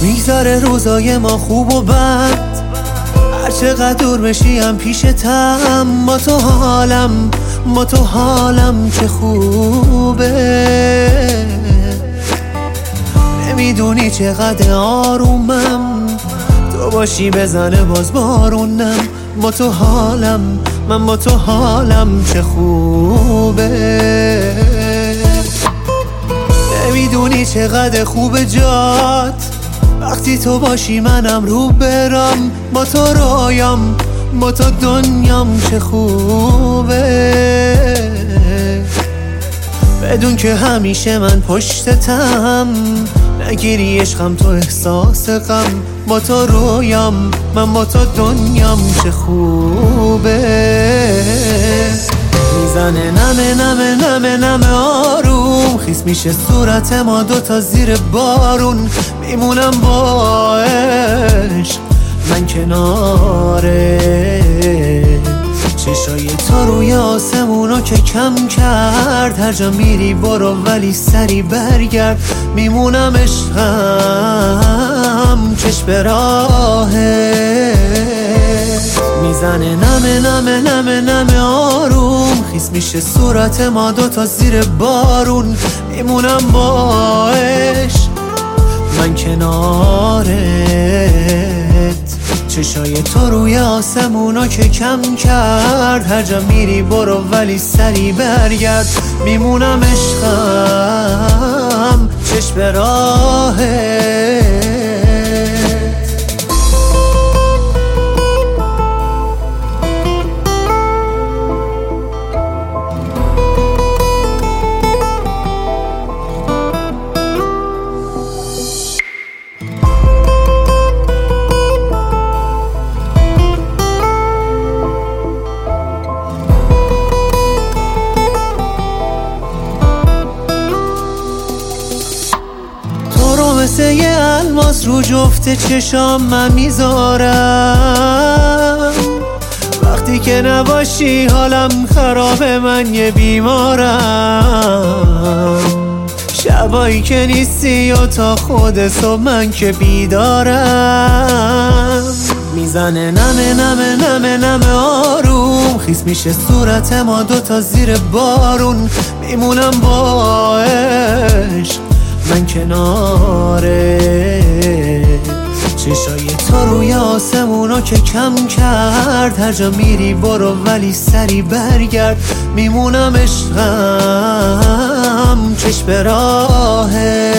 میگذره روزای ما خوب و بد، هر چقدر دور بشیم پیشتم. با تو حالم که خوبه، نمیدونی چقدر آرومم، تو باشی بزنه باز بارونم. با تو حالم، من با تو حالم چه خوبه. نمیدونی چقدر خوبه جات، وقتی تو باشی منم رو برم. با تو رویام، با تو دنیام چه خوبه. بدون که همیشه من پشتتم، نگیری عشقم تو احساس غم. با تو رویام، من با تو دنیام چه خوبه. میزنه نمه نمه نمه نمه آروم، خیس میشه صورت ما دوتا زیر بارون. میمونم با عشق من کناره، چشای تو روی آسمونو که کم کرد. هر جا میری برو ولی سری برگرد. میمونم عشقم چشم به راهت. میزنه نمه نمه نمه نمه آروم، خیس میشه صورت ما دوتا زیر بارون. میمونم با عشق من کنارت، چشای تو روی آسمونا که کم کرد. هر جا میری برو ولی سری برگرد. میمونم عشقم چشم به راهت. مثل یه الماس رو جفت چشام من میذارم. وقتی که نباشی حالم خرابه، من یه بیمارم. شبایی که نیستی و تا خود صبح من که بیدارم. میزنه نمه نمه نمه نمه آروم، خیس میشه صورت ما دوتا زیر بارون. میمونم با عشق من کناره، چشای تو روی آسمونو که کم کرد. هر جا میری برو ولی سری برگرد. میمونم عشقم چشم به راهت.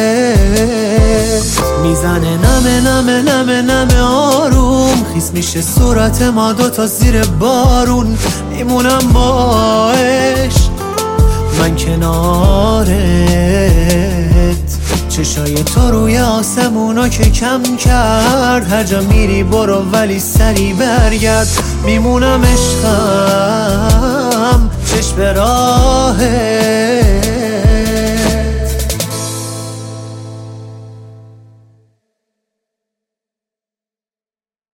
میزنه نمه نمه نمه نمه آروم، خیس میشه صورت ما دوتا زیر بارون. میمونم با عشق من کنارت، چشای تو روی آسمونا که کم کرد. هر جا میری برو ولی سری برگرد. میمونم عشقم چشم به راهت.